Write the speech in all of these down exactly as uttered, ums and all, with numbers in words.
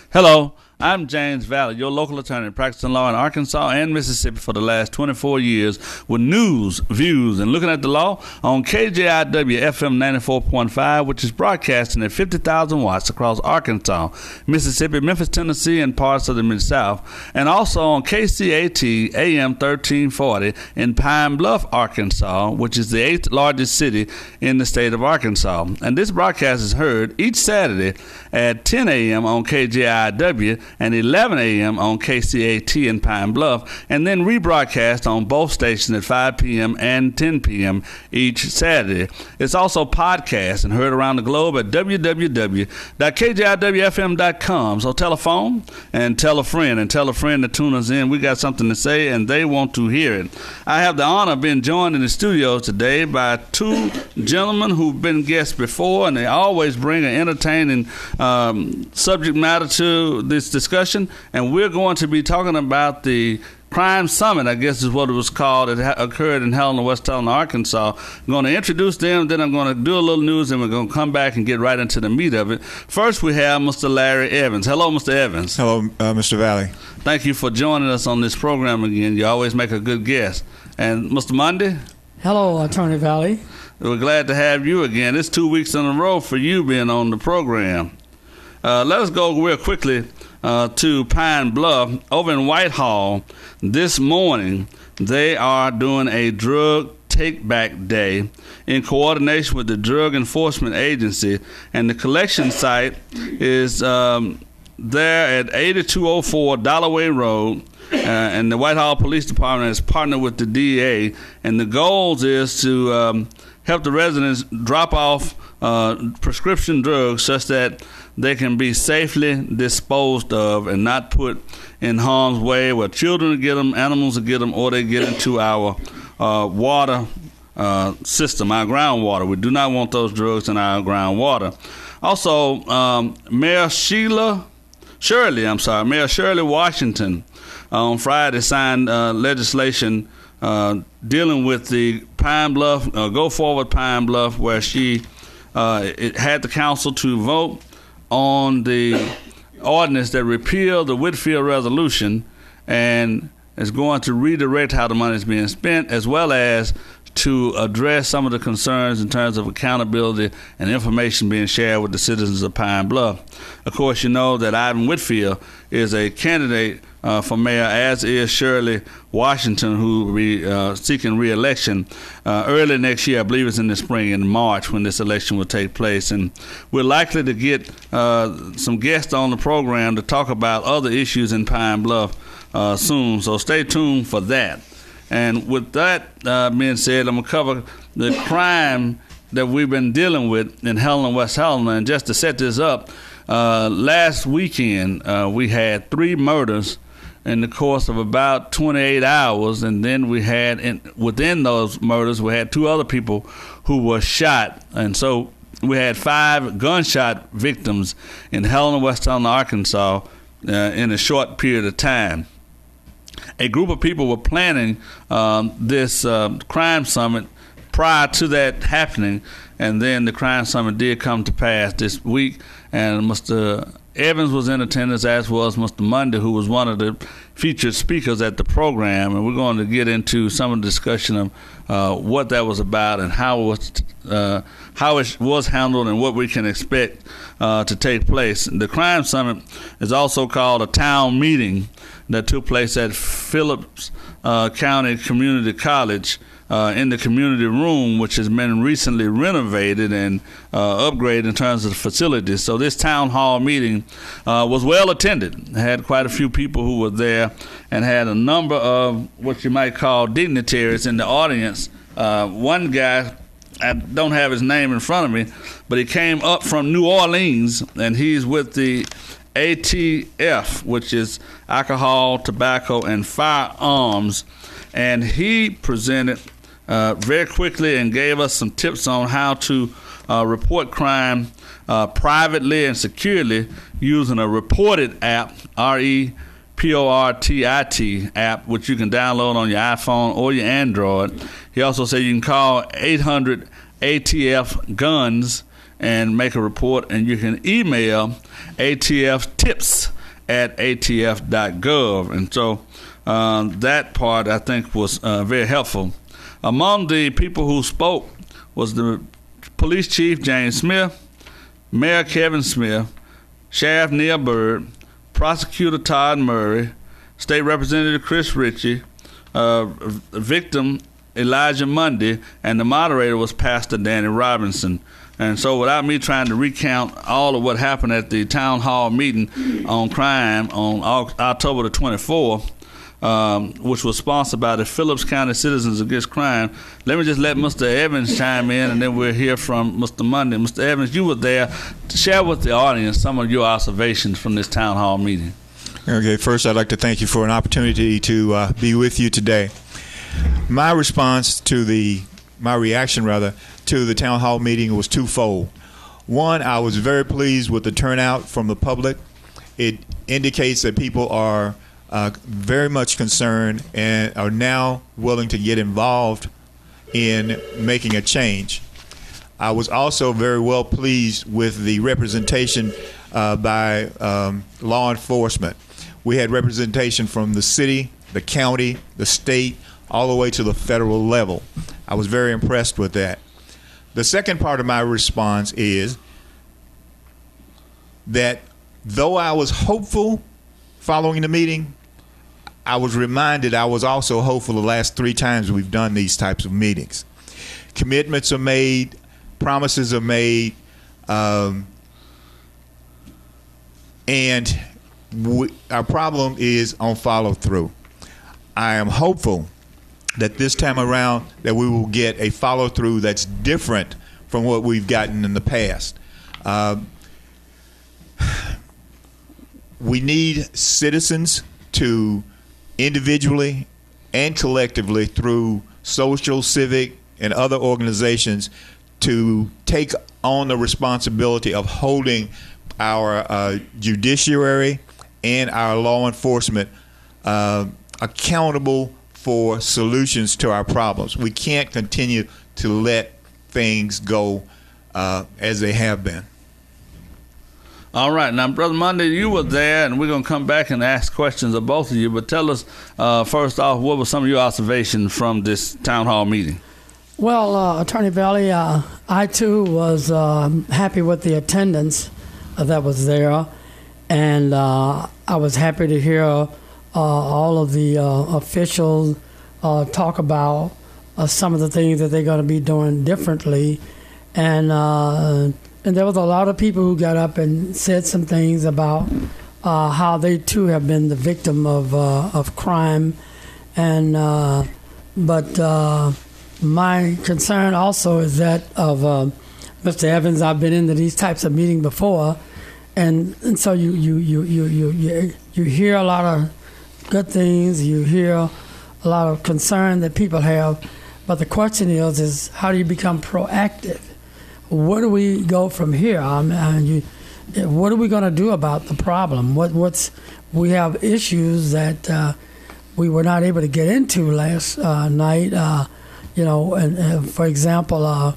Hello, I'm James Valley, your local attorney practicing law in Arkansas and Mississippi for the last twenty-four years with news, views, and looking at the law on K J I W F M ninety-four point five, which is broadcasting at fifty thousand watts across Arkansas, Mississippi, Memphis, Tennessee, and parts of the Mid-South, and also on K C A T A M thirteen forty in Pine Bluff, Arkansas, which is the eighth largest city in the state of Arkansas. And this broadcast is heard each Saturday at ten a.m. on K J I W and eleven a.m. on K C A T in Pine Bluff, and then rebroadcast on both stations at five p.m. and ten p.m. each Saturday. It's also podcast and heard around the globe at w w w dot k j i w f m dot com. So tell a phone and tell a friend and tell a friend to tune us in. We got something to say and they want to hear it. I have the honor of being joined in the studio today by two gentlemen who've been guests before, and they always bring an entertaining um, subject matter to this discussion, and we're going to be talking about the Crime Summit, I guess is what it was called. It ha- occurred in Helena, West Helena, Arkansas. I'm going to introduce them, then I'm going to do a little news, and we're going to come back and get right into the meat of it. First, we have Mister Larry Evans. Hello, Mister Evans. Hello, uh, Mister Valley. Thank you for joining us on this program again. You always make a good guest. And Mister Mundy. Hello, Attorney Valley. We're glad to have you again. It's two weeks in a row for you being on the program. Uh, let us go real quickly uh, to Pine Bluff. Over in Whitehall this morning, they are doing a drug take-back day in coordination with the Drug Enforcement Agency, and the collection site is um, there at eighty-two oh four Dollaway Road, uh, and the Whitehall Police Department has partnered with the D A, and the goal is to um, help the residents drop off uh, prescription drugs such that they can be safely disposed of and not put in harm's way where children will get them, animals will get them, or they get into our uh, water uh, system, our groundwater. We do not want those drugs in our groundwater. Also, um, Mayor Sheila, Shirley, I'm sorry, Mayor Shirley Washington uh, on Friday signed uh, legislation uh, dealing with the Pine Bluff, uh, Go Forward Pine Bluff, where she uh, it had the council to vote on the ordinance that repealed the Whitfield resolution and is going to redirect how the money is being spent, as well as to address some of the concerns in terms of accountability and information being shared with the citizens of Pine Bluff. Of course, you know that Ivan Whitfield is a candidate uh, for mayor, as is Shirley Washington, who will be uh, seeking re-election uh, early next year. I believe it's in the spring, in March, when this election will take place. And we're likely to get uh, some guests on the program to talk about other issues in Pine Bluff uh, soon, so stay tuned for that. And with that uh, being said, I'm going to cover the crime that we've been dealing with in Helena, West Helena. And just to set this up, uh, last weekend uh, we had three murders in the course of about twenty-eight hours. And then we had, in, within those murders, we had two other people who were shot. And so we had five gunshot victims in Helena, West Helena, Arkansas uh, in a short period of time. A group of people were planning um, this uh, crime summit prior to that happening, and then the crime summit did come to pass this week, and Mister Evans was in attendance, as was Mister Mundy, who was one of the featured speakers at the program, and we're going to get into some of the discussion of uh, what that was about and how it was, uh, how it was handled and what we can expect uh, to take place. The crime summit is also called a town meeting that took place at Phillips uh, County Community College uh, in the community room, which has been recently renovated and uh, upgraded in terms of the facilities. So this town hall meeting uh, was well attended. Had quite a few people who were there and had a number of what you might call dignitaries in the audience. Uh, one guy, I don't have his name in front of me, but he came up from New Orleans, and he's with the A T F, which is Alcohol, Tobacco, and Firearms, and he presented uh, very quickly and gave us some tips on how to uh, report crime uh, privately and securely using a reported app, R E P O R T I T app, which you can download on your iPhone or your Android. He also said you can call eight hundred A T F guns and make a report, and you can email A T F tips at a t f dot gov. And so uh, that part, I think, was uh, very helpful. Among the people who spoke was the Police Chief James Smith, Mayor Kevin Smith, Sheriff Neil Byrd, Prosecutor Todd Murray, State Representative Chris Ritchie, uh, victim Elijah Mundy, and the moderator was Pastor Danny Robinson. And so without me trying to recount all of what happened at the town hall meeting on crime on October the twenty-fourth, um, which was sponsored by the Phillips County Citizens Against Crime, let me just let Mister Evans chime in, and then we'll hear from Mister Mundy. Mister Evans, you were there to share with the audience some of your observations from this town hall meeting. Okay, first I'd like to thank you for an opportunity to uh, be with you today. My response to the, my reaction rather, to the town hall meeting was twofold. One, I was very pleased with the turnout from the public. It indicates that people are uh, very much concerned and are now willing to get involved in making a change. I was also very well pleased with the representation uh, by um, law enforcement. We had representation from the city, the county, the state, all the way to the federal level. I was very impressed with that. The second part of my response is that though I was hopeful following the meeting, I was reminded I was also hopeful the last three times we've done these types of meetings. Commitments are made, promises are made, um, and we, our problem is on follow-through. I am hopeful that this time around that we will get a follow-through that's different from what we've gotten in the past. Uh, we need citizens to individually and collectively through social, civic, and other organizations to take on the responsibility of holding our uh, judiciary and our law enforcement uh, accountable for solutions to our problems. We can't continue to let things go uh, as they have been. All right. Now, Brother Mundy, you were there, and we're going to come back and ask questions of both of you. But tell us, uh, first off, what were some of your observations from this town hall meeting? Well, uh, Attorney Valley, uh, I, too, was uh, happy with the attendance uh, that was there. And uh, I was happy to hear Uh, all of the uh, officials uh, talk about uh, some of the things that they're going to be doing differently, and uh, and there was a lot of people who got up and said some things about uh, how they too have been the victim of uh, of crime, and uh, but uh, my concern also is that of uh, Mister Evans. I've been into these types of meetings before, and, and so you you, you, you, you you you hear a lot of good things, you hear a lot of concern that people have, but the question is, is how do you become proactive? Where do we go from here? I mean, you, what are we going to do about the problem? What, what's we have issues that uh, we were not able to get into last uh, night. Uh, you know, and, and for example, uh,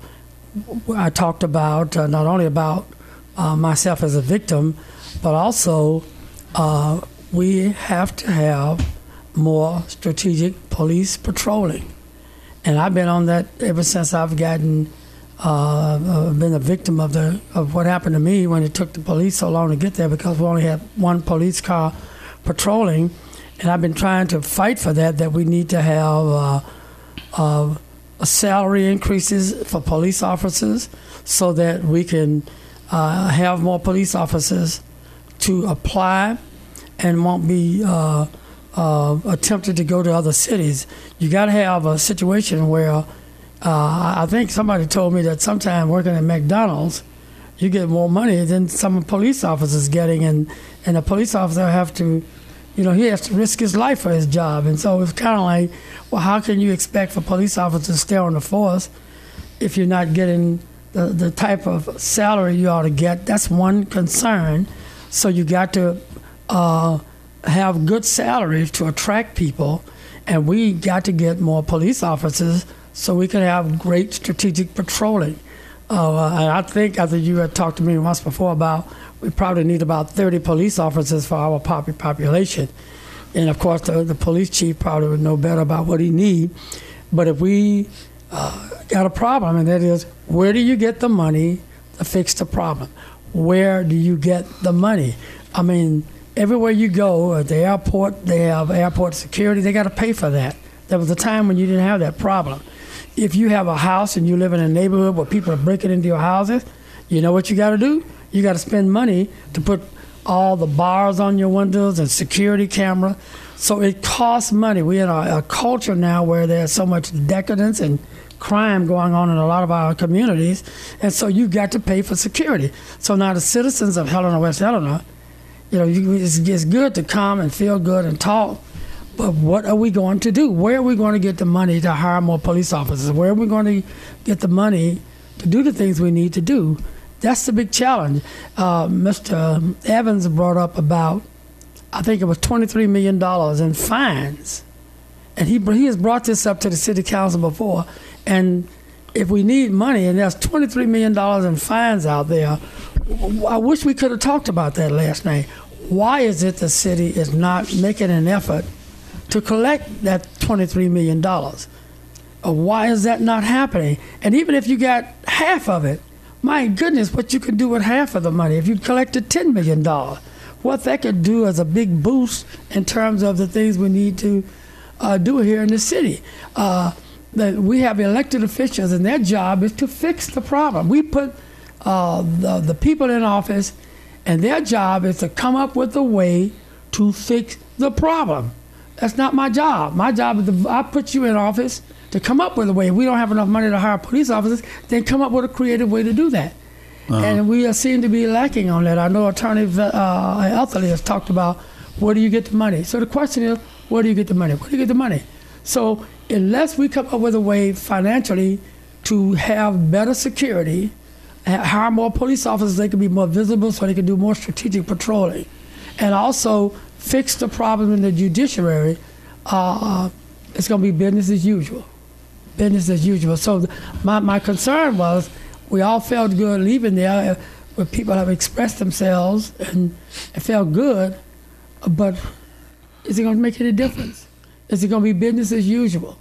I talked about uh, not only about uh, myself as a victim, but also uh, we have to have more strategic police patrolling. And I've been on that ever since I've gotten, uh, been a victim of the of what happened to me when it took the police so long to get there, because we only had one police car patrolling. And I've been trying to fight for that, that we need to have uh, uh, salary increases for police officers so that we can uh, have more police officers to apply and won't be uh, uh, attempted to go to other cities. You got to have a situation where uh, I think somebody told me that sometime working at McDonald's, you get more money than some police officers getting, and, and a police officer have to, you know, he has to risk his life for his job. And so it's kind of like, well, how can you expect for police officers to stay on the force if you're not getting the, the type of salary you ought to get? That's one concern. So you got to uh, have good salaries to attract people, and we got to get more police officers so we can have great strategic patrolling. Uh, and I think, I think you had talked to me once before about we probably need about thirty police officers for our pop- population. And, of course, the, the police chief probably would know better about what he needs. But if we uh, got a problem, and that is, where do you get the money to fix the problem? Where do you get the money? I mean, everywhere you go, at the airport, they have airport security. They got to pay for that. There was a time when you didn't have that problem. If you have a house and you live in a neighborhood where people are breaking into your houses, you know what you got to do? You got to spend money to put all the bars on your windows and security camera. So it costs money. We're in a, a culture now where there's so much decadence and crime going on in a lot of our communities, and so you've got to pay for security. So now the citizens of Helena, West Helena, you know, you, it's, it's good to come and feel good and talk, but what are we going to do? Where are we going to get the money to hire more police officers? Where are we going to get the money to do the things we need to do? That's the big challenge. Uh, Mister Evans brought up about, I think it was twenty-three million dollars in fines. And he he has brought this up to the city council before. And if we need money, and there's twenty-three million dollars in fines out there, I wish we could have talked about that last night. Why is it the city is not making an effort to collect that twenty-three million dollars? Why is that not happening? And even if you got half of it, my goodness, what you could do with half of the money. If you collected ten million dollars, what that could do as a big boost in terms of the things we need to uh, do here in the city. Uh, that we have elected officials, and their job is to fix the problem. We put uh, the, the people in office, and their job is to come up with a way to fix the problem. That's not my job. My job is to, I put you in office to come up with a way. If we don't have enough money to hire police officers, then come up with a creative way to do that. Uh-huh. And we are, seem to be lacking on that. I know Attorney uh, Etherly has talked about where do you get the money. So the question is, where do you get the money? Where do you get the money? So unless we come up with a way financially to have better security, hire more police officers, they can be more visible so they can do more strategic patrolling, and also fix the problem in the judiciary, uh, it's going to be business as usual. Business as usual. So my, my concern was we all felt good leaving there where people have expressed themselves and it felt good, but is it going to make any difference? Is it going to be business as usual?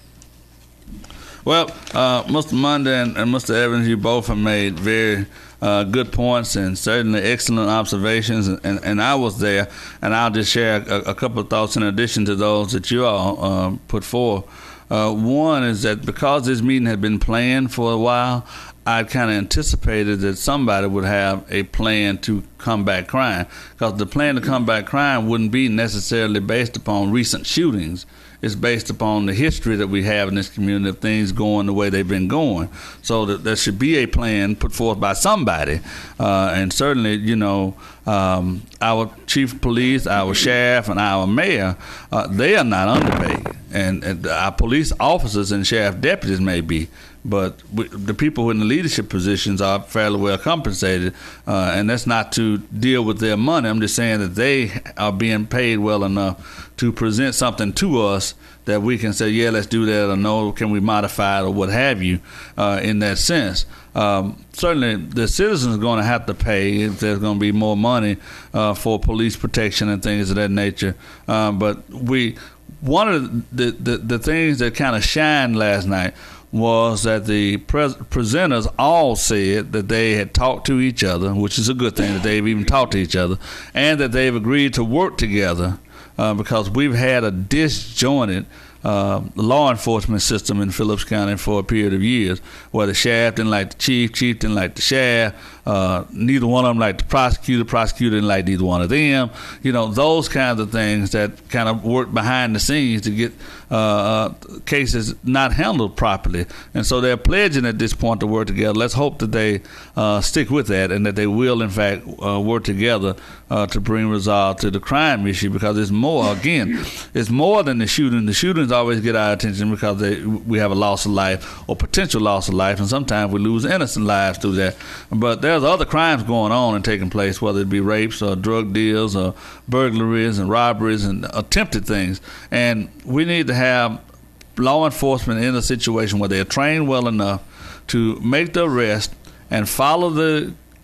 Well, uh, Mister Monday and, and Mister Evans, you both have made very uh, good points and certainly excellent observations, and, and, and I was there, and I'll just share a, a couple of thoughts in addition to those that you all uh, put forth. Uh, one is that because this meeting had been planned for a while, I kind of anticipated that somebody would have a plan to combat crime, because the plan to combat crime wouldn't be necessarily based upon recent shootings. It's based upon the history that we have in this community of things going the way they've been going. So that there should be a plan put forth by somebody. Uh, and certainly, you know, um, our chief of police, our sheriff, and our mayor, uh, they are not underpaid. And, and our police officers and sheriff deputies may be. But we, the people who are in the leadership positions are fairly well compensated, uh, and that's not to deal with their money. I'm just saying that they are being paid well enough to present something to us that we can say, yeah, let's do that, or no, can we modify it, or what have you, uh, in that sense. Um, certainly, the citizens are going to have to pay if there's going to be more money uh, for police protection and things of that nature. Uh, but we, one of the, the, the things that kind of shined last night was that the pres- presenters all said that they had talked to each other, which is a good thing that they've even talked to each other, and that they've agreed to work together uh, because we've had a disjointed uh, law enforcement system in Phillips County for a period of years, where the sheriff didn't like the chief, chief didn't like the sheriff, uh, neither one of them liked the prosecutor, prosecutor didn't like neither one of them. You know, those kinds of things that kind of work behind the scenes to get uh, cases not handled properly. And so they're pledging at this point to work together. Let's hope that they uh, stick with that and that they will, in fact, uh, work together uh, to bring resolve to the crime issue, because it's more, again, it's more than the shooting. The shootings always get our attention because they, we have a loss of life or potential loss of life, and sometimes we lose innocent lives through that. But there's other crimes going on and taking place, whether it be rapes or drug deals or burglaries and robberies and attempted things. And we need to have law enforcement in a situation where they're trained well enough to make the arrest and follow the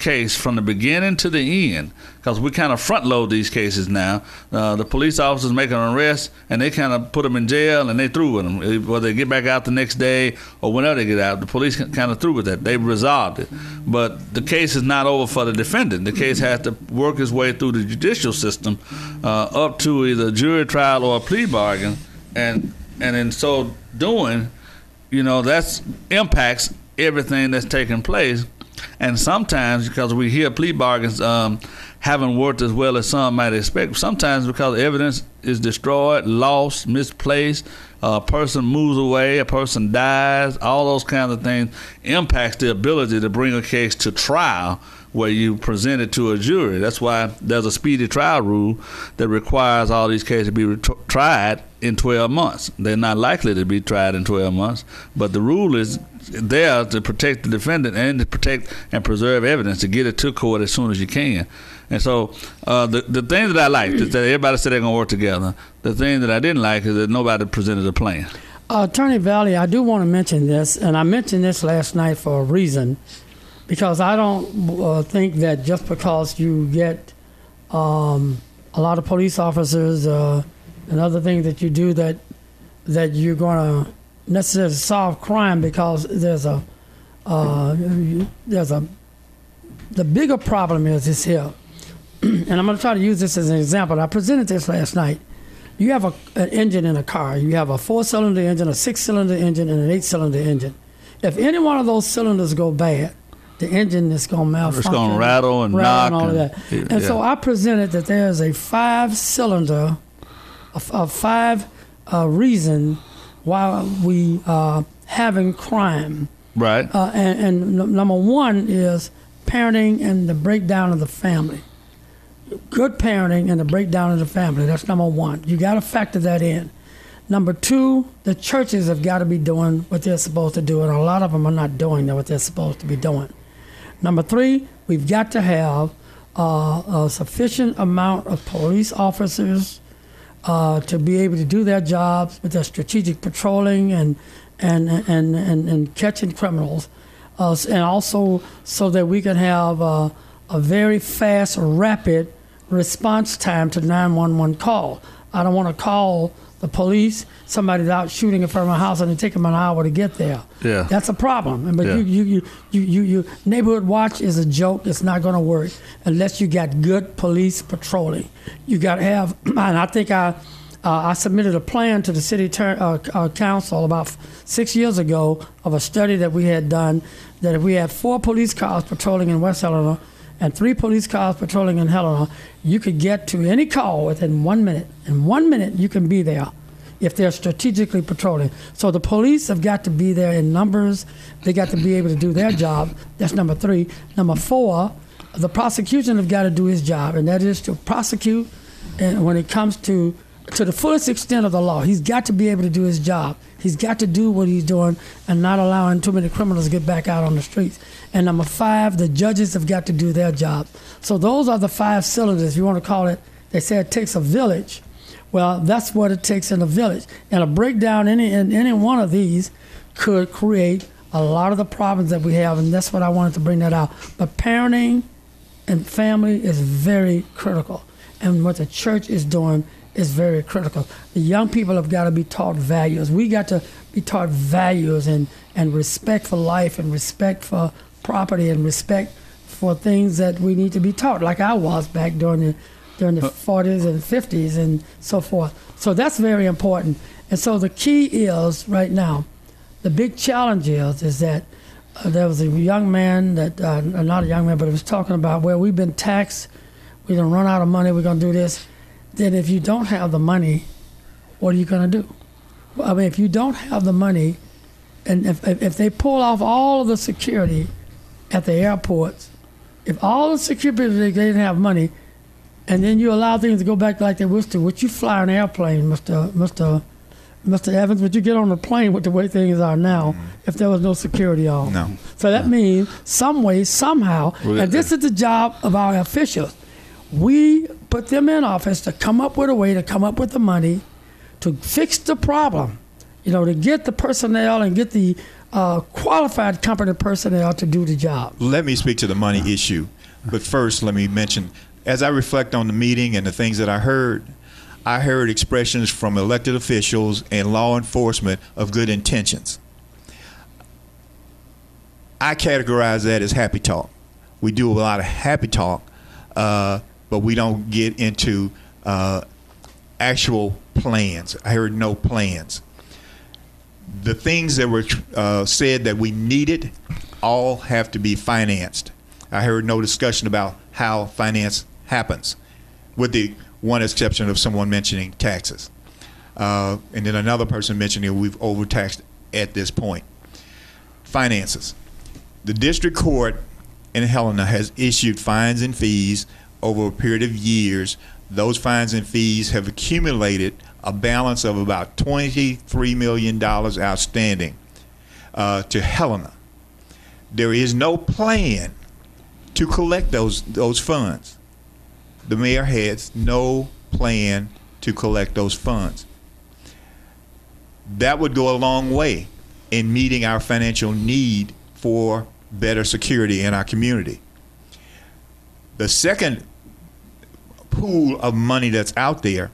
case from the beginning to the end, because we kind of front load these cases now. Uh, the police officers make an arrest and they kind of put them in jail and they through with them. Whether they get back out the next day or whenever they get out, the police kind of through with that. They've resolved it. But the case is not over for the defendant. The case has to work its way through the judicial system uh, up to either a jury trial or a plea bargain. And, and in so doing, you know, that's impacts everything that's taking place. And sometimes, because we hear plea bargains um, haven't worked as well as some might expect, sometimes because evidence is destroyed, lost, misplaced, a person moves away, a person dies, all those kinds of things impacts the ability to bring a case to trial where you present it to a jury. That's why there's a speedy trial rule that requires all these cases to be ret- tried in twelve months. They're not likely to be tried in twelve months, but the rule is there to protect the defendant and to protect and preserve evidence to get it to court as soon as you can. And so uh, the the thing that I liked is that everybody said they're going to work together. The thing that I didn't like is that nobody presented a plan. Uh, Attorney Valley, I do want to mention this, and I mentioned this last night for a reason, because I don't uh, think that just because you get um, a lot of police officers uh, and other things that you do that that you're going to necessarily solve crime, because there's a uh, there's a the bigger problem is this here, and I'm going to try to use this as an example. I presented this last night. You have a, an engine in a car. You have a four-cylinder engine, a six-cylinder engine, and an eight-cylinder engine. If any one of those cylinders go bad, the engine is going to malfunction. It's going to rattle and rattle knock. And all and, of that. And yeah. so I presented that there is a five-cylinder, a, a five uh, reason why we are having crime. Right. Uh, and, and n- number one is parenting and the breakdown of the family. Good parenting and the breakdown of the family. That's number one. You got to factor that in. Number two, the churches have got to be doing what they're supposed to do, and a lot of them are not doing what they're supposed to be doing. Number three, we've got to have uh, a sufficient amount of police officers uh, to be able to do their jobs with their strategic patrolling and and and and, and catching criminals, uh, and also so that we can have uh, a very fast, rapid response time to nine one one call. I don't want to call the police, somebody's out shooting in front of my house and it take them an hour to get there. Yeah. That's a problem. But Yeah. you, you, you, you, you, you, neighborhood watch is a joke. It's not going to work unless you got good police patrolling. You got to have, and I think I, uh, I submitted a plan to the city ter- uh, uh, council about f- six years ago of a study that we had done, that if we had four police cars patrolling in West Helena and three police cars patrolling in Helena, you could get to any call within one minute. In one minute, you can be there if they're strategically patrolling. So the police have got to be there in numbers. They got to be able to do their job. That's number three. Number four, the prosecution have got to do his job, and that is to prosecute. And when it comes to to the fullest extent of the law, he's got to be able to do his job. He's got to do what he's doing and not allowing too many criminals to get back out on the streets. And number five, the judges have got to do their job. So those are the five cylinders, if you want to call it. They say it takes a village. Well, that's what it takes in a village. And a breakdown in any, in any one of these could create a lot of the problems that we have, and that's what I wanted to bring that out. But parenting and family is very critical. And what the church is doing is very critical. The young people have got to be taught values. We got to be taught values and, and respect for life and respect for property and respect for things that we need to be taught, like I was back during the during the forties and fifties and so forth. So that's very important. And so the key is right now, the big challenge is, is that uh, there was a young man that, uh, not a young man, but it was talking about, well, we've been taxed, we're going to run out of money, we're going to do this. Then if you don't have the money, what are you going to do? I mean, if you don't have the money, and if, if if they pull off all of the security at the airports, if all the security, they didn't have money, and then you allow things to go back like they used to, would you fly an airplane, Mister Mister Mister Evans? Would you get on a plane with the way things are now if there was no security on? No. So that means some way, somehow, and this is the job of our officials. We put them in office to come up with a way to come up with the money to fix the problem, you know, to get the personnel and get the uh, qualified, competent personnel to do the job. Let me speak to the money issue. But first, let me mention, as I reflect on the meeting and the things that I heard, I heard expressions from elected officials and law enforcement of good intentions. I categorize that as happy talk. We do a lot of happy talk, uh, but we don't get into uh, actual plans. I heard no plans. The things that were uh, said that we needed all have to be financed. I heard no discussion about how finance happens, with the one exception of someone mentioning taxes. Uh, and then another person mentioning we've overtaxed at this point. Finances. The district court in Helena has issued fines and fees over a period of years. Those fines and fees have accumulated a balance of about twenty-three million dollars outstanding uh, to Helena. There is no plan to collect those those funds. The mayor has no plan to collect those funds. That would go a long way in meeting our financial need for better security in our community. The second pool of money that's out there,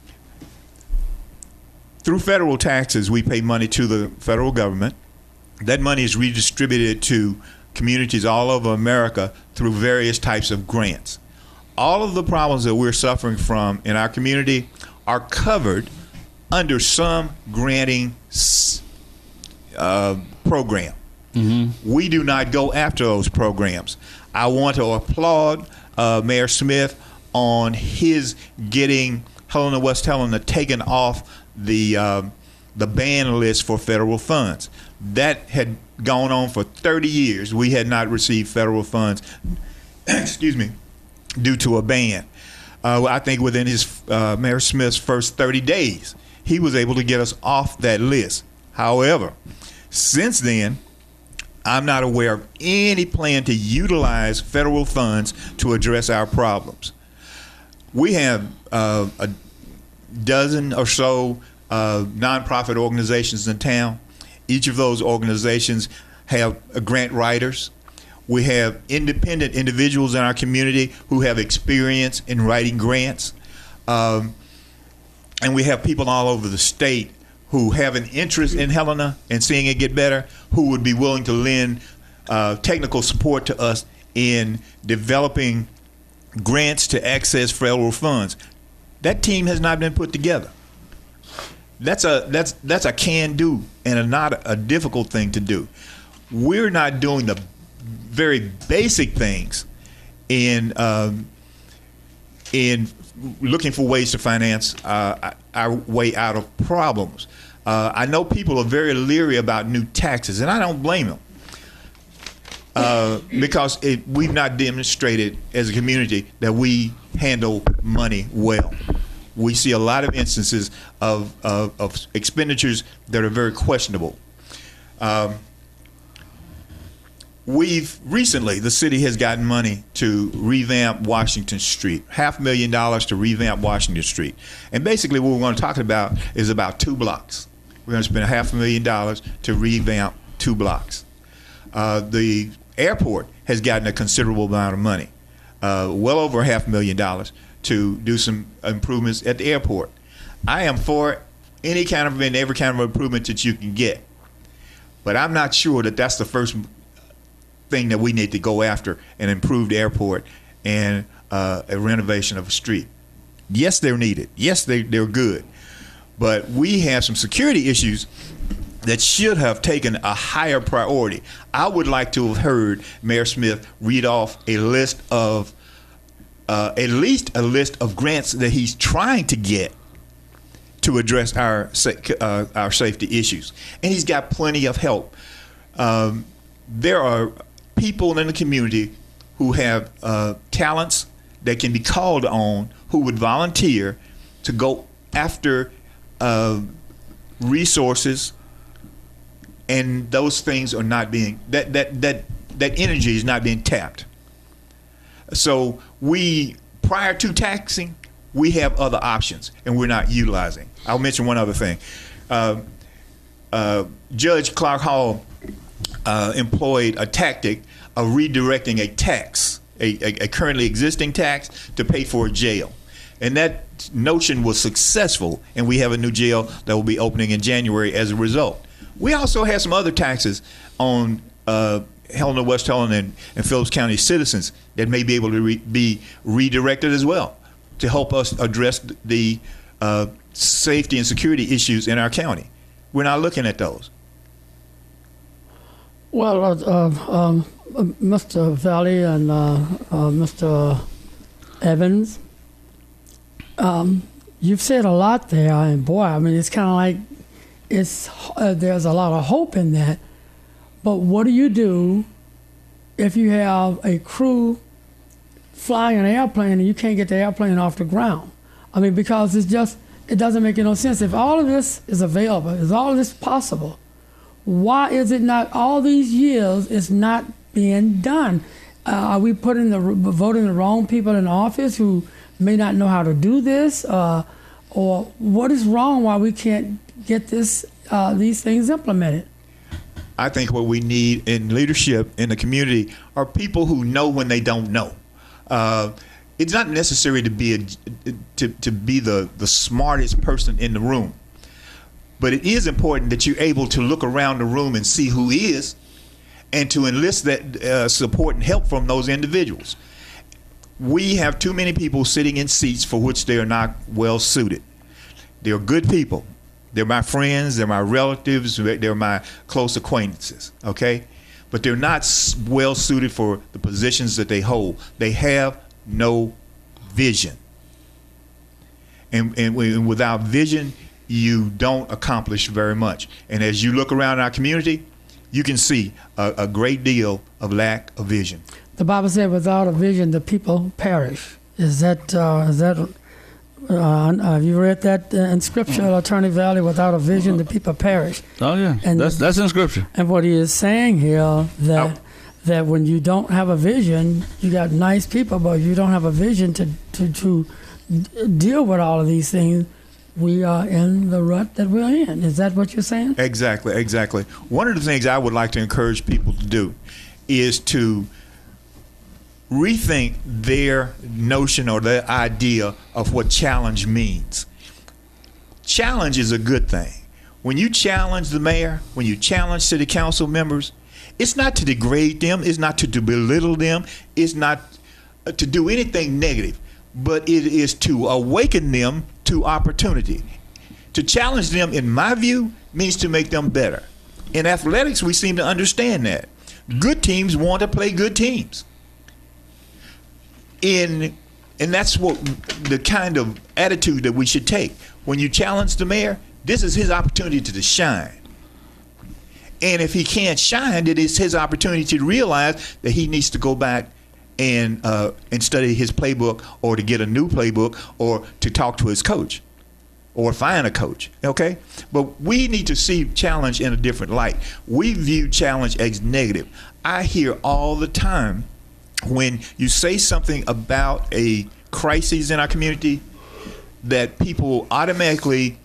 through federal taxes, we pay money to the federal government. That money is redistributed to communities all over America through various types of grants. All of the problems that we're suffering from in our community are covered under some granting uh, program. Mm-hmm. We do not go after those programs. I want to applaud uh, Mayor Smith on his getting Helena West Helena taken off the uh, the ban list for federal funds. That had gone on for thirty years. We had not received federal funds, excuse me, due to a ban. Uh, I think within his uh, Mayor Smith's first thirty days, he was able to get us off that list. However, since then, I'm not aware of any plan to utilize federal funds to address our problems. We have uh, a dozen or so uh, nonprofit organizations in town. Each of those organizations have uh, grant writers. We have independent individuals in our community who have experience in writing grants. Um, and we have people all over the state who have an interest in Helena and seeing it get better, who would be willing to lend uh, technical support to us in developing grants to access federal funds. That team has not been put together. That's a that's that's a can do and a not a difficult thing to do. We're not doing the very basic things in um, in looking for ways to finance uh, our way out of problems. Uh, I know people are very leery about new taxes, and I don't blame them. Uh, because it, we've not demonstrated as a community that we handle money well. We see a lot of instances of, of, of expenditures that are very questionable. Um, we've recently, the city has gotten money to revamp Washington Street, half a million dollars to revamp Washington Street. And basically what we're going to talk about is about two blocks. We're going to spend half a million dollars to revamp two blocks. Uh, the airport has gotten a considerable amount of money, uh, well over half a million dollars, to do some improvements at the airport. I am for any kind of and every kind of improvement that you can get, but I'm not sure that that's the first thing that we need to go after: an improved airport and uh, a renovation of a street. Yes, they're needed. Yes, they, they're good, but we have some security issues that should have taken a higher priority. I would like to have heard Mayor Smith read off a list of, uh, at least a list of grants that he's trying to get to address our uh, our safety issues. And he's got plenty of help. Um, there are people in the community who have uh, talents that can be called on, who would volunteer to go after uh, resources. And those things are not being, that, that, that, that energy is not being tapped. So we, prior to taxing, we have other options, and we're not utilizing. I'll mention one other thing. Uh, uh, Judge Clark Hall uh, employed a tactic of redirecting a tax, a, a, a currently existing tax, to pay for a jail. And that notion was successful, and we have a new jail that will be opening in January as a result. We also have some other taxes on uh, Helena, West Helena, and, and Phillips County citizens that may be able to re- be redirected as well to help us address the uh, safety and security issues in our county. We're not looking at those. Well, uh, uh, um, uh, Mister Valley and uh, uh, Mister Evans, um, you've said a lot there, and boy, I mean, it's kind of like it's uh, there's a lot of hope in that. But what do you do if you have a crew flying an airplane and you can't get the airplane off the ground? I mean, because it's just, it doesn't make no sense. If all of this is available, is all of this possible, why is it not, all these years, it's not being done? Uh, are we putting the, voting the wrong people in office who may not know how to do this? Uh, or what is wrong why we can't get this, uh, these things implemented? I think what we need in leadership in the community are people who know when they don't know. Uh, it's not necessary to be a, to to be the, the smartest person in the room, but it is important that you're able to look around the room and see who is, and to enlist that uh, support and help from those individuals. We have too many people sitting in seats for which they are not well suited. They're good people. They're my friends, they're my relatives, they're my close acquaintances, okay? But they're not well suited for the positions that they hold. They have no vision. And, and, and without vision, you don't accomplish very much. And as you look around our community, you can see a, a great deal of lack of vision. The Bible said, without a vision, the people perish. Is that, uh, is that... Uh, have you read that uh, in Scripture, Attorney Valley? Without a vision, the people perish. Oh yeah, and that's that's in Scripture. And what he is saying here that oh. that when you don't have a vision, you got nice people, but you don't have a vision to to to deal with all of these things. We are in the rut that we're in. Is that what you're saying? Exactly, exactly. One of the things I would like to encourage people to do is to rethink their notion or their idea of what challenge means. Challenge is a good thing. When you challenge the mayor, when you challenge city council members, it's not to degrade them, it's not to, to belittle them, it's not to do anything negative, but it is to awaken them to opportunity. To challenge them, in my view, means to make them better. In athletics, we seem to understand that. Good teams want to play good teams. In, and that's what the kind of attitude that we should take. When you challenge the mayor, this is his opportunity to shine. And if he can't shine, it is his opportunity to realize that he needs to go back and uh, and study his playbook, or to get a new playbook, or to talk to his coach, or find a coach. Okay? But we need to see challenge in a different light. We view challenge as negative. I hear all the time, when you say something about a crisis in our community, that people automatically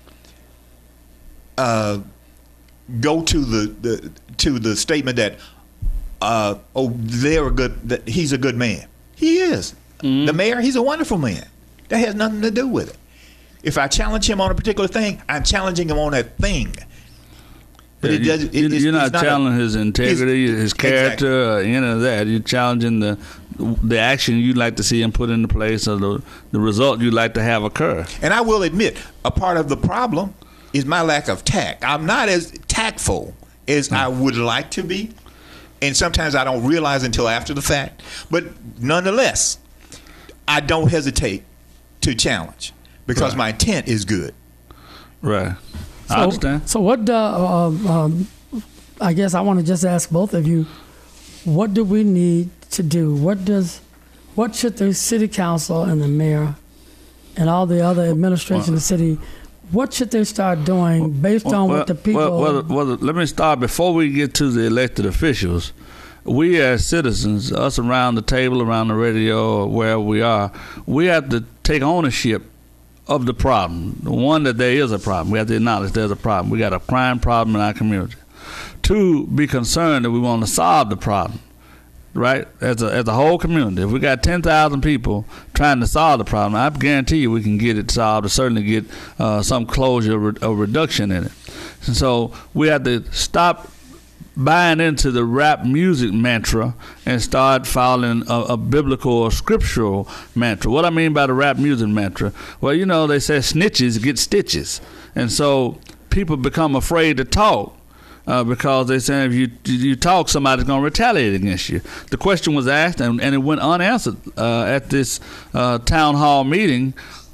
uh, go to the, the to the statement that uh, oh, they're a good that he's a good man. He is. Mm-hmm. The mayor, he's a wonderful man. That has nothing to do with it. If I challenge him on a particular thing, I'm challenging him on that thing. But yeah, it does, it, you, it's, you're not, it's not challenging a, his integrity, his, his character, exactly. or any of that. You're challenging the the action you'd like to see him put into place, or the the result you'd like to have occur. And I will admit, a part of the problem is my lack of tact. I'm not as tactful as mm. I would like to be, and sometimes I don't realize until after the fact. But nonetheless, I don't hesitate to challenge because right. my intent is good. Right. So, I understand. So what, uh, um, um, I guess I want to just ask both of you, what do we need to do? What does, what should the city council and the mayor and all the other administration well, of the city, what should they start doing based well, on what the people... Well, well, well, let me start, before we get to the elected officials, we as citizens, us around the table, around the radio, or wherever we are, we have to take ownership of the problem. One, that there is a problem. We have to acknowledge there's a problem. We got a crime problem in our community. Two, be concerned that we want to solve the problem, right? As a, as a whole community. If we got ten thousand people trying to solve the problem, I guarantee you we can get it solved or certainly get uh, some closure or reduction in it. And so we have to stop buying into the rap music mantra and start following a, a biblical or scriptural mantra. What I mean by the rap music mantra, well, you know, they say snitches get stitches. And so people become afraid to talk uh, because they say if you you talk, somebody's going to retaliate against you. The question was asked, and, and it went unanswered uh, at this uh, town hall meeting.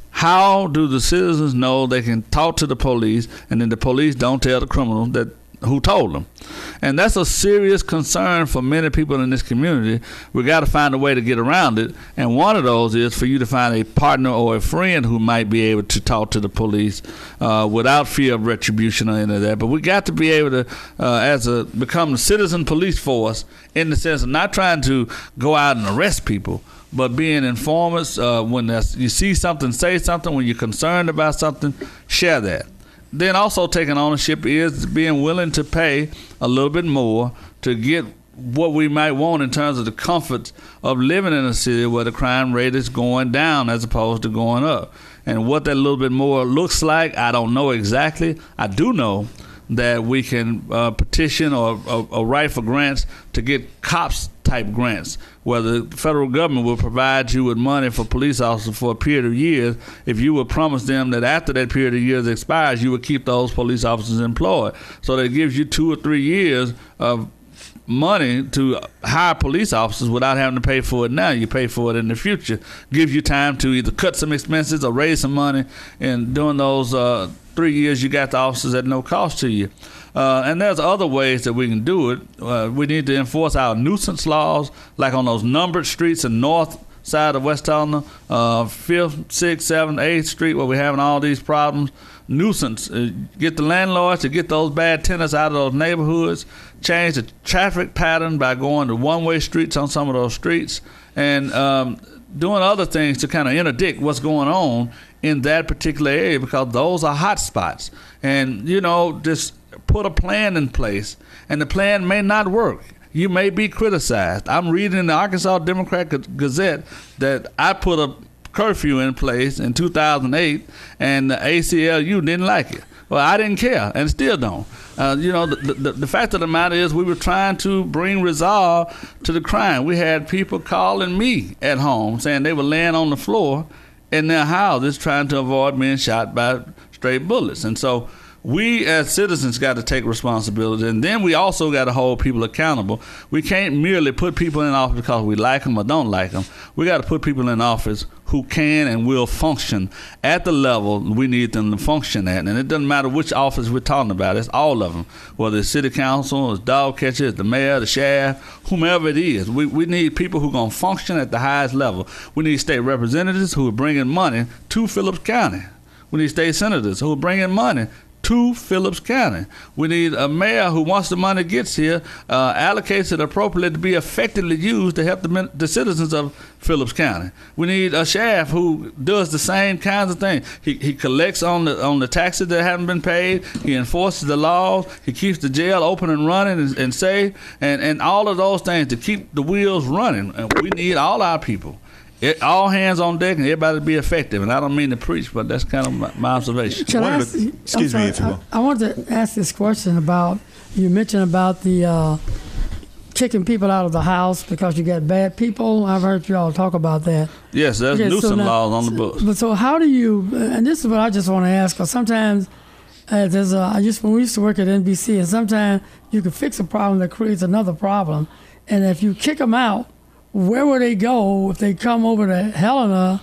How do the citizens know they can talk to the police and then the police don't tell the criminal that who told them? And that's a serious concern for many people in this community. We got to find a way to get around it, and one of those is for you to find a partner or a friend who might be able to talk to the police uh, without fear of retribution or any of that. But we got to be able to, uh, as a become a citizen police force, in the sense of not trying to go out and arrest people, but being informers. Uh, when you see something, say something. When you're concerned about something, share that. Then also taking ownership is being willing to pay a little bit more to get what we might want in terms of the comforts of living in a city where the crime rate is going down as opposed to going up. And what that little bit more looks like, I don't know exactly. I do know that we can uh, petition or, or, or write for grants to get cops type grants, where the federal government will provide you with money for police officers for a period of years if you would promise them that after that period of years expires, you would keep those police officers employed. So that gives you two or three years of money to hire police officers without having to pay for it now. You pay for it in the future. Gives you time to either cut some expenses or raise some money, and during those uh, three years you got the officers at no cost to you. Uh, and there's other ways that we can do it. Uh, we need to enforce our nuisance laws, like on those numbered streets in north side of West Helena, uh, fifth, sixth, seventh, eighth Street, where we're having all these problems. Nuisance. Uh, get the landlords to get those bad tenants out of those neighborhoods. Change the traffic pattern by going to one-way streets on some of those streets, and um, doing other things to kind of interdict what's going on in that particular area, because those are hot spots. And, you know, just put a plan in place, and the plan may not work. You may be criticized. I'm reading in the Arkansas Democrat Gazette that I put a curfew in place in two thousand eight, and the A C L U didn't like it. Well, I didn't care, and still don't. Uh, you know, the, the, the fact of the matter is we were trying to bring resolve to the crime. We had people calling me at home saying they were laying on the floor in their houses trying to avoid being shot by stray bullets. And so we as citizens got to take responsibility, and then we also got to hold people accountable. We can't merely put people in office because we like them or don't like them. We got to put people in office who can and will function at the level we need them to function at. And it doesn't matter which office we're talking about. It's all of them, whether it's city council, it's dog catcher, it's the mayor, the sheriff, whomever it is. We, we need people who are going to function at the highest level. We need state representatives who are bringing money to Phillips County. We need state senators who are bringing money to Phillips County. We need a mayor who, once the money gets here, uh, allocates it appropriately to be effectively used to help the, the citizens of Phillips County. We need a sheriff who does the same kinds of things. He, he collects on the on the taxes that haven't been paid. He enforces the laws. He keeps the jail open and running and, and safe, and, and all of those things to keep the wheels running. And we need all our people. It, all hands on deck, and everybody to be effective. And I don't mean to preach, but that's kind of my, my observation. Can I ask, the, excuse sorry, me if you will. I, I wanted to ask this question about, you mentioned about the uh, kicking people out of the house because you got bad people. I've heard you all talk about that. Yes, there's okay, nuisance so now, laws on the books. But so how do you, and this is what I just want to ask, because sometimes uh, there's a, I used, when we used to work at N B C, and sometimes you can fix a problem that creates another problem. And if you kick them out, where would they go if they come over to Helena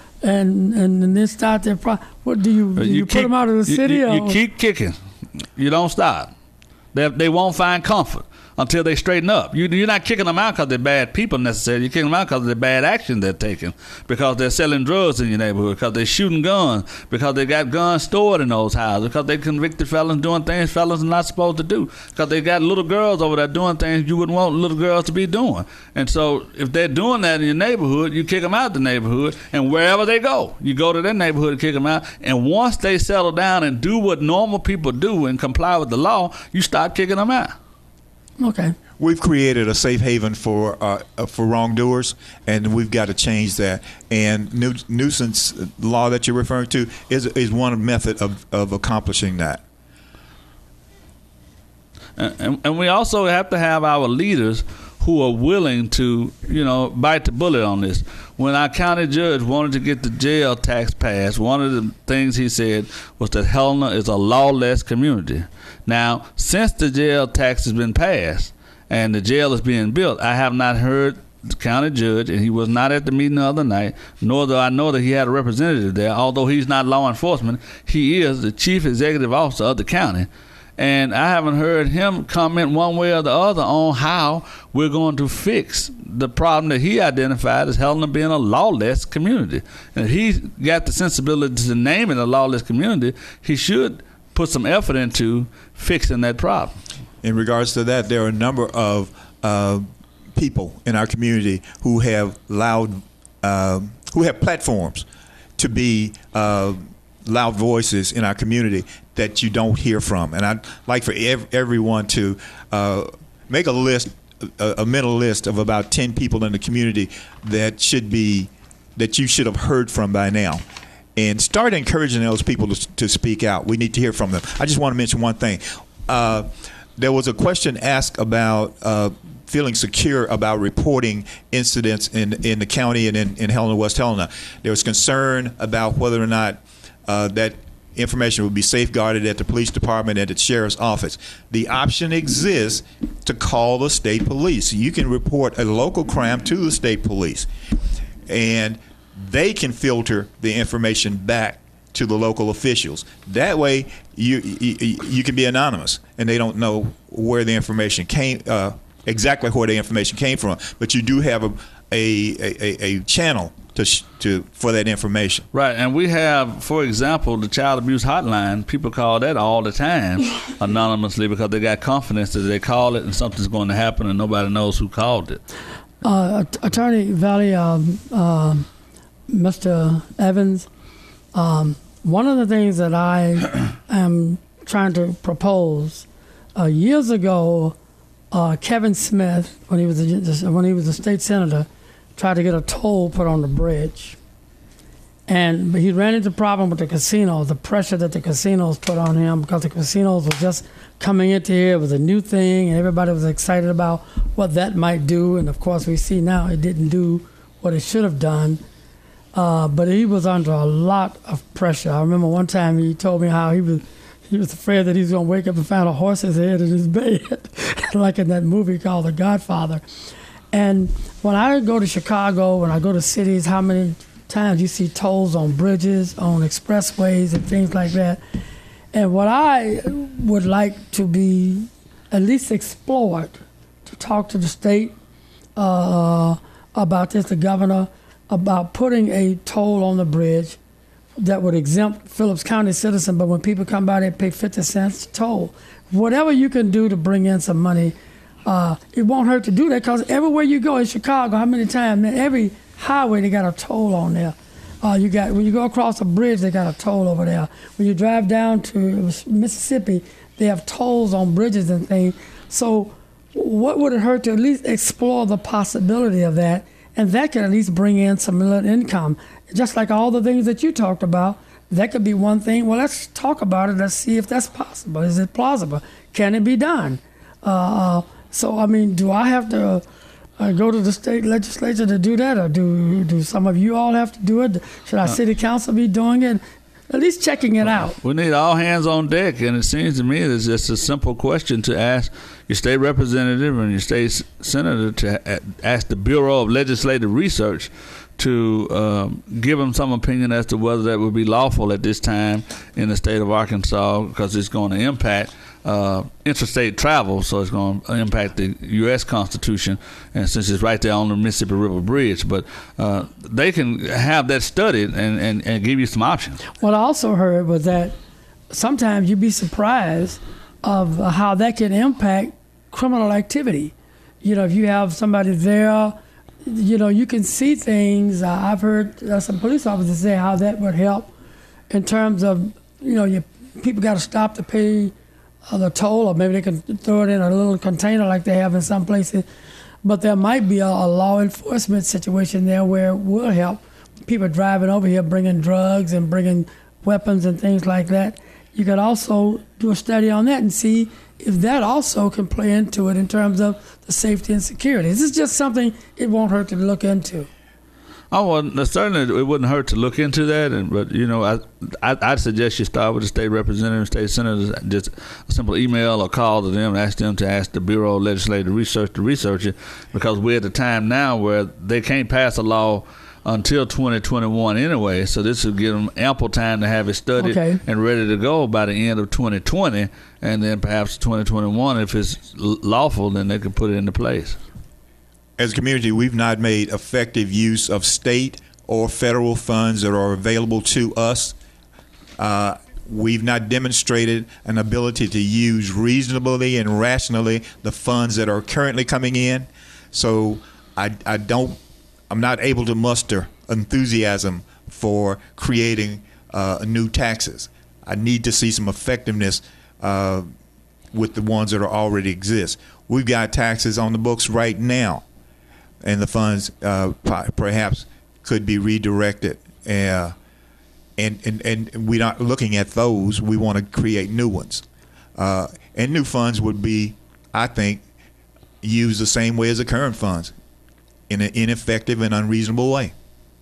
and and, and then start their pro? What do you do? You, you keep, put them out of the city? You, or? you keep kicking. You don't stop. They they won't find comfort until they straighten up. You, you're not kicking them out because they're bad people necessarily. You're kicking them out because of the bad action they're taking, because they're selling drugs in your neighborhood, because they're shooting guns, because they got guns stored in those houses, because they convicted felons doing things felons are not supposed to do, because they got little girls over there doing things you wouldn't want little girls to be doing. And so if they're doing that in your neighborhood, you kick them out the neighborhood, and wherever they go, you go to their neighborhood and kick them out. And once they settle down and do what normal people do and comply with the law, you start kicking them out. Okay. We've created a safe haven for uh, for wrongdoers, and we've got to change that. And nu- nuisance law that you're referring to is is one method of, of accomplishing that. And, and we also have to have our leaders who are willing to, you know, bite the bullet on this. When our county judge wanted to get the jail tax passed, one of the things he said was that Helena is a lawless community. Now, since the jail tax has been passed and the jail is being built, I have not heard the county judge, and he was not at the meeting the other night, nor do I know that he had a representative there. Although he's not law enforcement, he is the chief executive officer of the county. And I haven't heard him comment one way or the other on how we're going to fix the problem that he identified as Helena being a lawless community. And if he's got the sensibility to name it a lawless community, he should put some effort into fixing that problem. In regards to that, there are a number of uh, people in our community who have loud, uh, who have platforms to be uh, loud voices in our community that you don't hear from. And I'd like for ev- everyone to uh, make a list, a, a mental list of about ten people in the community that should be, that you should have heard from by now. And start encouraging those people to, to speak out. We need to hear from them. I just want to mention one thing. Uh, there was a question asked about uh, feeling secure about reporting incidents in, in the county and in, in Helena, West Helena. There was concern about whether or not uh, that information would be safeguarded at the police department and at the sheriff's office. The option exists to call the state police. You can report a local crime to the state police, and they can filter the information back to the local officials. That way, you you, you can be anonymous, and they don't know where the information came, uh, exactly where the information came from. But you do have a a, a, a channel to to for that information. Right, and we have, for example, the child abuse hotline. People call that all the time anonymously because they got confidence that they call it and something's going to happen and nobody knows who called it. Uh, Attorney Valley, um, uh, Mister Evans, um, one of the things that I am trying to propose, uh, years ago, uh, Kevin Smith, when he was a, when he was a state senator, tried to get a toll put on the bridge. And he ran into a problem with the casinos, the pressure that the casinos put on him, because the casinos were just coming into here. It was a new thing, and everybody was excited about what that might do. And, of course, we see now it didn't do what it should have done. Uh, but he was under a lot of pressure. I remember one time he told me how he was he was afraid that he was going to wake up and find a horse's head in his bed, like in that movie called The Godfather. And when I go to Chicago, when I go to cities, how many times you see tolls on bridges, on expressways, and things like that. And what I would like to be at least explored, to talk to the state uh, about this, the governor, about putting a toll on the bridge that would exempt Phillips County citizens, but when people come by, they pay fifty cents toll. Whatever you can do to bring in some money, uh, it won't hurt to do that, because everywhere you go in Chicago, how many times, man, every highway, they got a toll on there. Uh, you got when you go across a bridge, they got a toll over there. When you drive down to Mississippi, they have tolls on bridges and things. So what would it hurt to at least explore the possibility of that? And that could at least bring in some little income. Just like all the things that you talked about, that could be one thing. Well, let's talk about it. Let's see if that's possible. Is it plausible? Can it be done? Uh, so, I mean, do I have to uh, go to the state legislature to do that? Or do do some of you all have to do it? Should our city council be doing it? At least checking it out. We need all hands on deck, and it seems to me it's just a simple question to ask your state representative and your state senator to ask the Bureau of Legislative Research to um, give them some opinion as to whether that would be lawful at this time in the state of Arkansas, because it's going to impact uh, interstate travel, so it's going to impact the U S Constitution, and since it's right there on the Mississippi River Bridge. But uh, they can have that studied and, and, and give you some options. What I also heard was that sometimes you'd be surprised of how that can impact criminal activity. You know, if you have somebody there, you know, you can see things. Uh, I've heard uh, some police officers say how that would help in terms of, you know, you, people got to stop to pay uh, the toll, or maybe they can throw it in a little container like they have in some places. But there might be a, a law enforcement situation there where it will help people driving over here bringing drugs and bringing weapons and things like that. You could also do a study on that and see if that also can play into it in terms of the safety and security. This is just something it won't hurt to look into. Oh, well, certainly it wouldn't hurt to look into that, and but you know, I, I I'd suggest you start with the state representative, state senators, just a simple email or call to them and ask them to ask the Bureau of Legislative Research to research it, because we're at the time now where they can't pass a law until twenty twenty-one anyway, so this will give them ample time to have it studied okay. and ready to go by the end of twenty twenty, and then perhaps twenty twenty-one, if it's lawful, then they can put it into place. As a community, we've not made effective use of state or federal funds that are available to us. Uh, we've not demonstrated an ability to use reasonably and rationally the funds that are currently coming in. So I, I don't, I'm not able to muster enthusiasm for creating uh, new taxes. I need to see some effectiveness uh, with the ones that are already exist. We've got taxes on the books right now, and the funds uh, perhaps could be redirected. Uh, and, and, and we're not looking at those. We want to create new ones. Uh, and new funds would be, I think, used the same way as the current funds, in an ineffective and unreasonable way.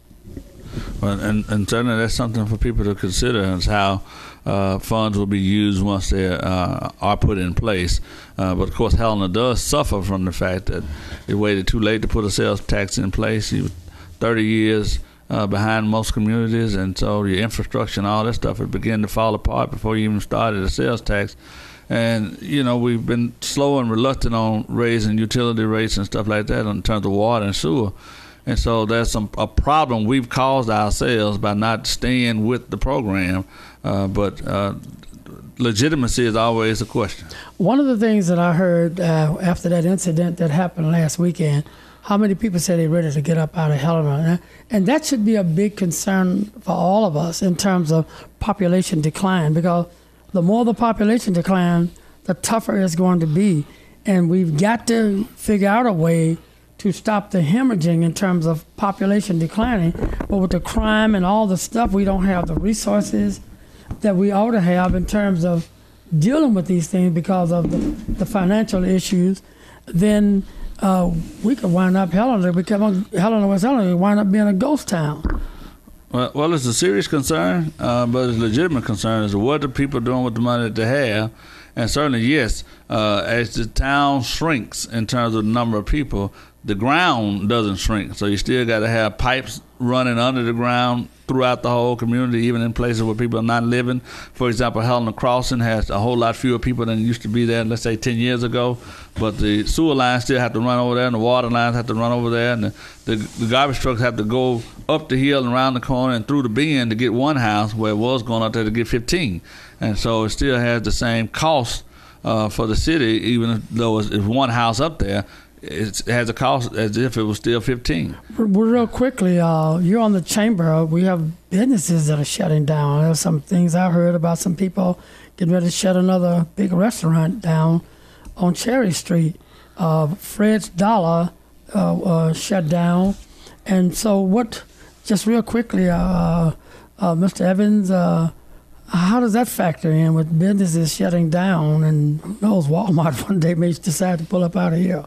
Well, and, and certainly that's something for people to consider, is how uh, funds will be used once they uh, are put in place. Uh, but, of course, Helena does suffer from the fact that it waited too late to put a sales tax in place. You were thirty years uh, behind most communities, and so your infrastructure and all that stuff had begun to fall apart before you even started a sales tax. And, you know, we've been slow and reluctant on raising utility rates and stuff like that in terms of water and sewer. And so there's some a problem we've caused ourselves by not staying with the program. Uh, but uh, legitimacy is always a question. One of the things that I heard uh, after that incident that happened last weekend, how many people said they're ready to get up out of Helena? And that should be a big concern for all of us in terms of population decline, because the more the population decline, the tougher it's going to be. And we've got to figure out a way to stop the hemorrhaging in terms of population declining. But with the crime and all the stuff, we don't have the resources that we ought to have in terms of dealing with these things because of the, the financial issues. Then uh, we could wind up, Helena, become Helena, West Helena, wind up being a ghost town. Well, well, it's a serious concern, uh, but it's a legitimate concern as to what are people doing with the money that they have. And certainly, yes, uh, as the town shrinks in terms of the number of people, the ground doesn't shrink. So you still got to have pipes running under the ground throughout the whole community, even in places where people are not living. For example, Helena Crossing has a whole lot fewer people than used to be there, let's say ten years ago. But the sewer lines still have to run over there, and the water lines have to run over there, and the, the, the garbage trucks have to go up the hill and around the corner and through the bend to get one house where it was going up there to get fifteen. And so it still has the same cost uh, for the city, even though it's, it's one house up there. It has a cost as if it was still fifteen. Real quickly, uh, you're on the chamber. We have businesses that are shutting down. There's some things I heard about some people getting ready to shut another big restaurant down on Cherry Street. Uh, Fred's Dollar uh, uh, shut down. And so what, just real quickly, uh, uh, Mister Evans, uh, how does that factor in with businesses shutting down? And who knows, Walmart one day may decide to pull up out of here.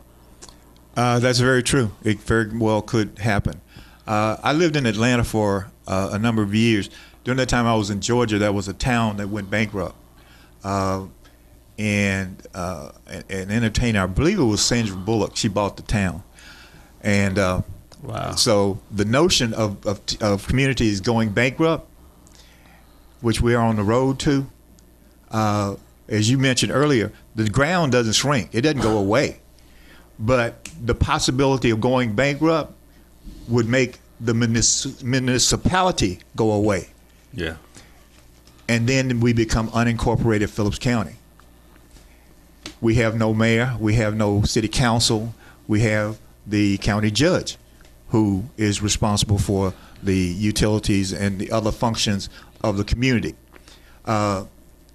Uh, that's very true. It very well could happen. Uh, I lived in Atlanta for uh, a number of years. During that time I was in Georgia, there was a town that went bankrupt. Uh, and uh, an entertainer, I believe it was Sandra Bullock, she bought the town. And uh, wow. So the notion of, of, of communities going bankrupt, which we are on the road to, uh, as you mentioned earlier, the ground doesn't shrink. It doesn't go away. But the possibility of going bankrupt would make the munis- municipality go away. Yeah. And then we become unincorporated Phillips County. We have no mayor. We have no city council. We have the county judge, who is responsible for the utilities and the other functions of the community. Uh,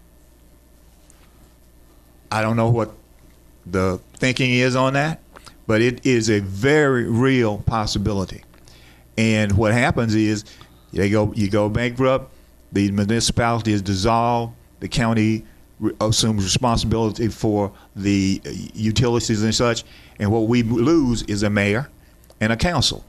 I don't know what the thinking is on that, but it is a very real possibility. And what happens is they go, you go bankrupt, the municipality is dissolved, the county re- assumes responsibility for the utilities and such, and what we lose is a mayor and a council.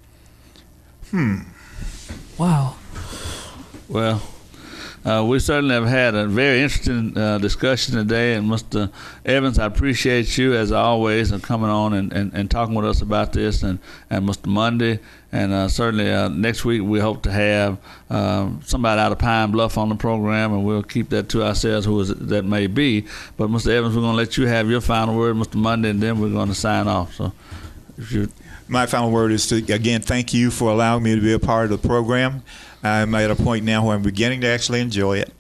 Hmm. Wow. Well, uh, we certainly have had a very interesting uh, discussion today, and Mister Evans, I appreciate you as always and coming on and, and, and talking with us about this, and, and Mister Monday, and uh, certainly uh, next week we hope to have uh, somebody out of Pine Bluff on the program, and we'll keep that to ourselves, who is that may be. But Mister Evans, we're going to let you have your final word, Mister Monday, and then we're going to sign off. So, if you. My final word is to, again, thank you for allowing me to be a part of the program. I'm at a point now where I'm beginning to actually enjoy it.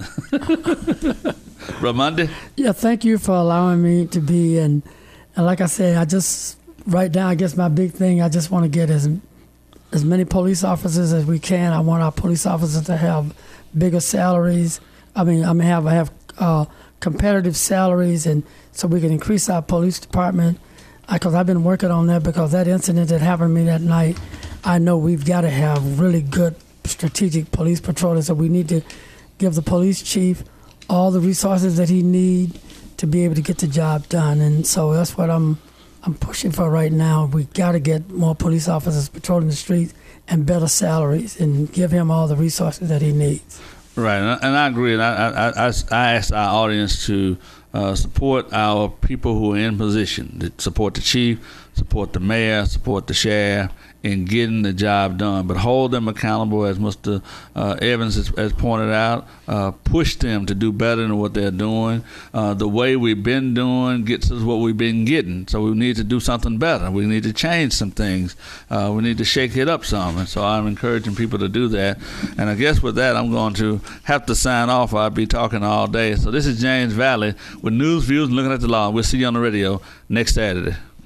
Ramonde? Yeah, thank you for allowing me to be. And, and like I said, I just, right now, I guess my big thing, I just want to get as, as many police officers as we can. I want our police officers to have bigger salaries. I mean, I mean, have, have uh, competitive salaries, and so we can increase our police department. Because I've been working on that, because that incident that happened to me that night, I know we've got to have really good strategic police patrolling. So we need to give the police chief all the resources that he needs to be able to get the job done. And so that's what I'm I'm pushing for right now. We got to get more police officers patrolling the streets and better salaries, and give him all the resources that he needs. Right, and I, and I agree. And I, I, I, I asked our audience to uh, support our people who are in position, to support the chief, support the mayor, support the sheriff in getting the job done, but hold them accountable, as Mister Uh, Evans has, has pointed out. Uh, push them to do better than what they're doing. Uh, the way we've been doing gets us what we've been getting, so we need to do something better. We need to change some things. Uh, we need to shake it up some, and so I'm encouraging people to do that. And I guess with that, I'm going to have to sign off. I'll be talking all day. So this is James Valley with News, Views, and Looking at the Law. We'll see you on the radio next Saturday.